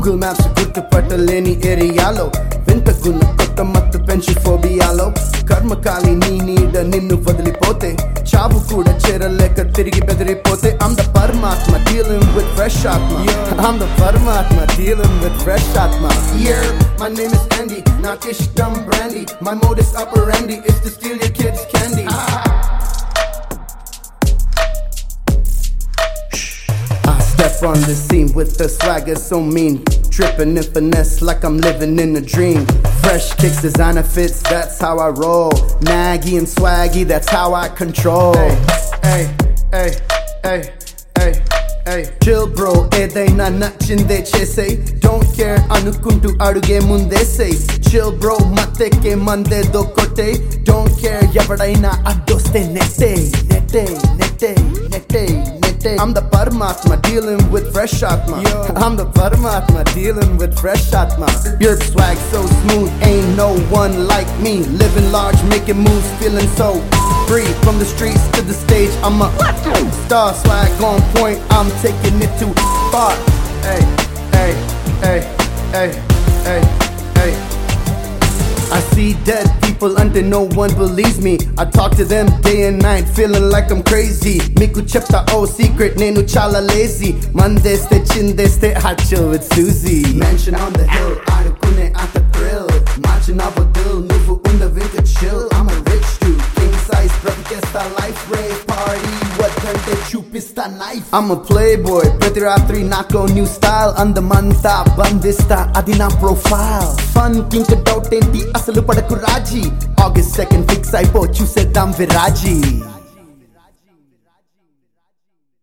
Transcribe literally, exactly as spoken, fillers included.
Google maps గుర్తుపట్టలేని ఏరియాలో వింతకున్న కొత్త మత్తు పెంచి ఫోబియాలో కర్మకాలి నీ నీడ నిన్ను వదిలిపోతే చావు కూడా చేరలేక తిరిగి బెదిరిపోతే I'm the పరమాత్మ dealing with fresh atma I'm the పరమాత్మ dealing with fresh atma Yeah, my name is Andy, nakishtam brandy. My modus operandi is to steal your kids' candy. I step on the scene with the swagger so mean, tripping in finesse like I'm living in a dream. Fresh kicks, designer fits, that's how I roll. Naggy and swaggy, that's how I control. Hey, hey, hey, hey, hey. Chill bro, edaina nachinde chese. Don't care anukuntu aduge munde say. Chill bro, mateke mande do kote. Don't care evadaina addoste nette, nette, nette, nette, nette. I'm the Paramatma dealing with fresh atma. I'm the Paramatma dealing with fresh atma. Your swag so smooth, ain't no one like me. Living large, making moves, feeling so free. From the streets to the stage, I'm a star. Swag on point, I'm taking it too far. Hey, hey, hey, hey, hey, hey. I see dead people until no one believes me. I talk to them day and night, feeling like I'm crazy. Miku chepta oh secret, nenu chala lazy. Mandeste chindeste, I chill with Susie. Mansion on the hill, adukune at the thrill. Marching up a bill, nuvu unda vintage chill. I'm a rich dude, king size, bravikesta life rave party. What kante chupista knife? I'm a playboy, prati ratri nako new style. Andamanta bandista, adi na profile. Fun kink doubt enti asalu padaku raji. August second fix aipo chusedam viraji.